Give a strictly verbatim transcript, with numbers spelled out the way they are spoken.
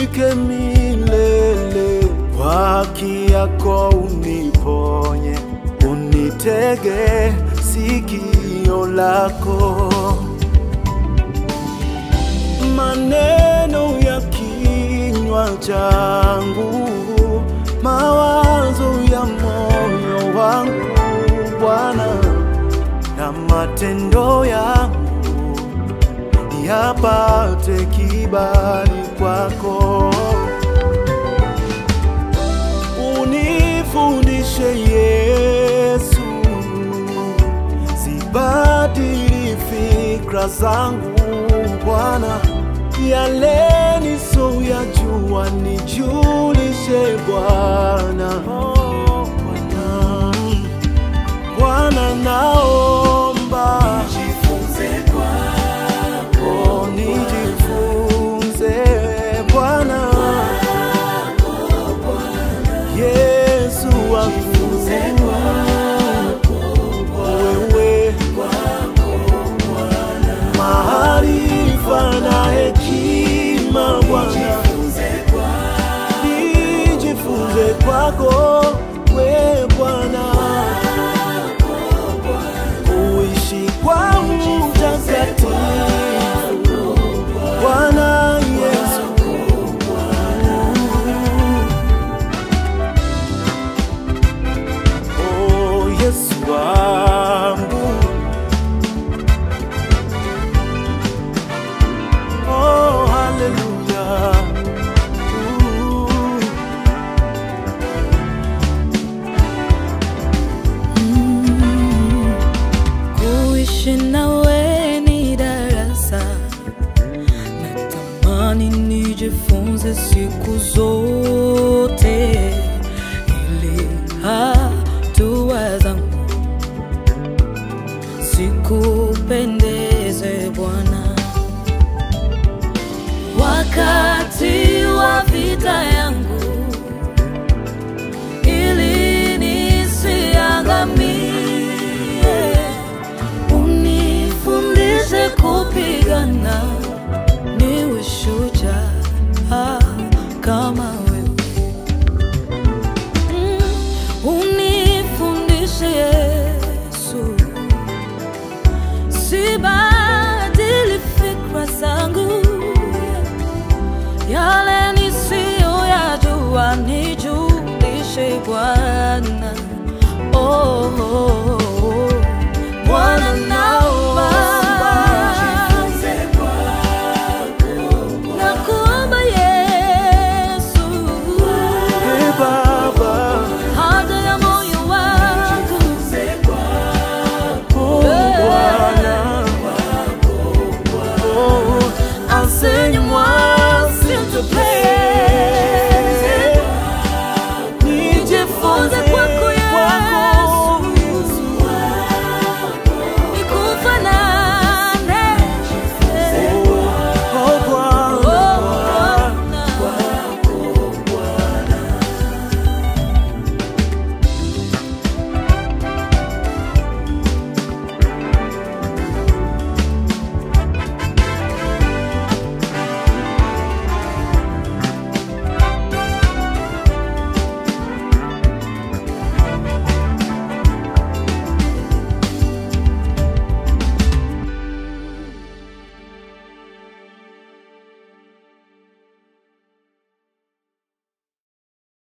unishike milele, kwa haki yako uniponye, unitege sikio lako. Maneno ya kinywa changu, mawazo ya moyo wangu Bwana, na matendo yangu yapate kibali kwako. Unifundishe Yesu, sibadili fikra zangu Bwana, yale nisoyajua nijulishe Bwana. Bwana, naomba nijifunze kwako, nijifunze Bwana, Yesu wangu, wewe maarifa na hekima Bwana, nijifunze kwako wewe Bwana, kuishi kwa utakatifu Bwana Yesu. Oh Yesu wangu, oh haleluya. Kuishi nawe ni darasa, natamani nijifunze siku zote, ili hatua zangu sikupendeze Bwana. Wakati wa vita yangu, ili nisiangamie, unifundishe kupigana, niwe shujaa kama wewe. mm, Unifundishe Yesu, sibadili fikra zangu, yale nisiyoyajua nijulishe Bwana. Oh, oh, oh.